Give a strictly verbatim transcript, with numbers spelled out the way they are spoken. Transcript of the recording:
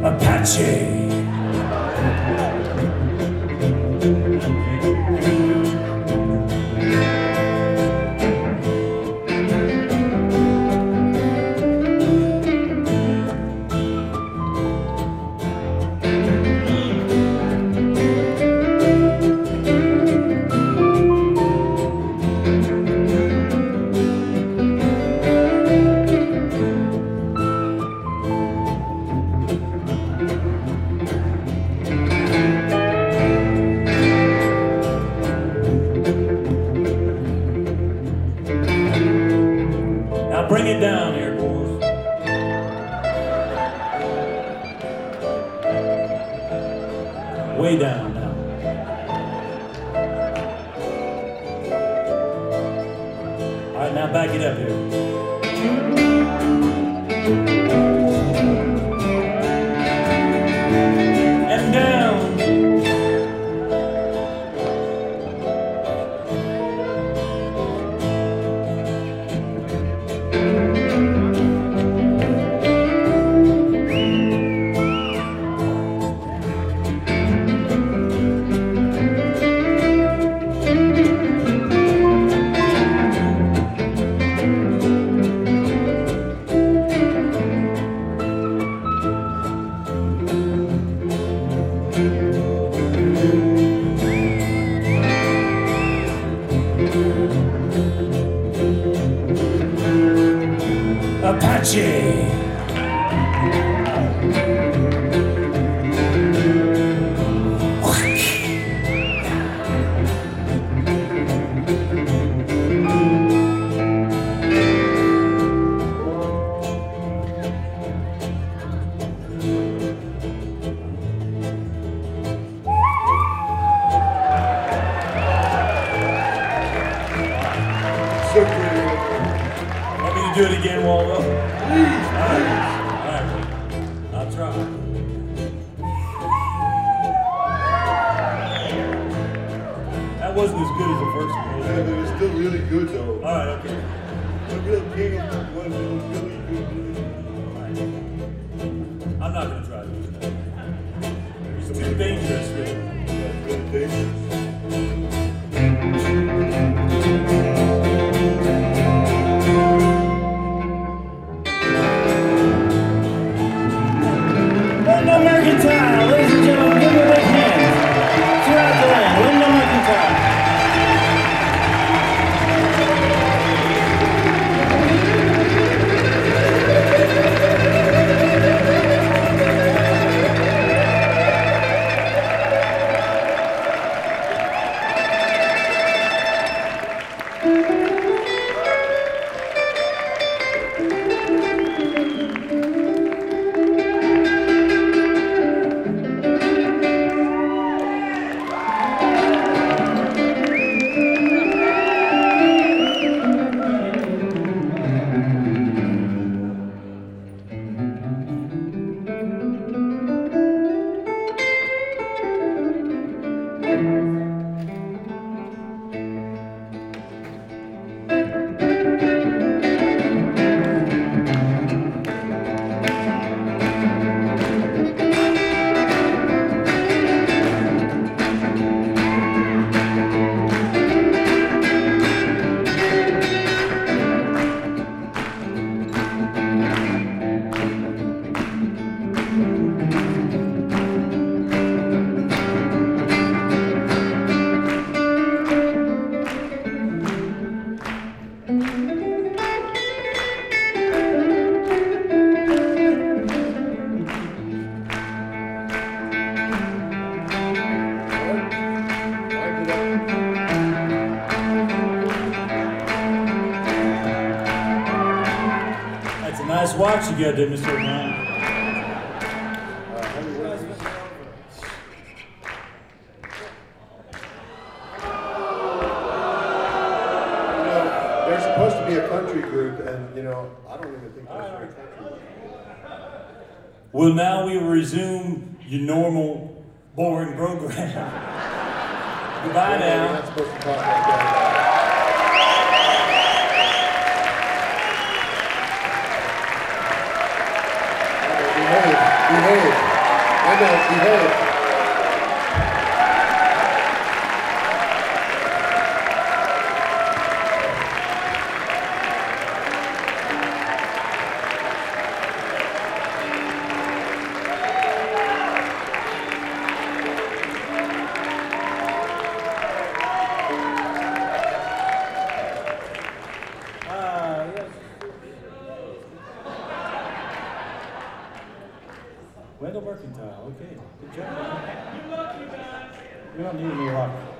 Apache. Bring it down here, boys. Way down now. All right, now back it up here. And down. Apache. Want me to do it again, Waldo? Please. All right. All right. I'll try. That wasn't as good as the first one. Yeah, but it's still really good, though. All right, okay. Look at King of what is really good. I'm not going to try to do that. It's too dangerous. That's really dangerous. Windham Mercantile, ladies and gentlemen, give me a big hand. Throughout the land, Windham Mercantile. That's a nice watch you got there, Mister O'Brien. They're supposed to be a country group, and you know, I don't even think they're a country group. Well, now we will resume your normal, boring program. Goodbye You're now. not supposed to talk like that. Behave, behave. know, behold. Ah, yes. Wendell Mercantile, okay. Good job. Man. You don't need any luck.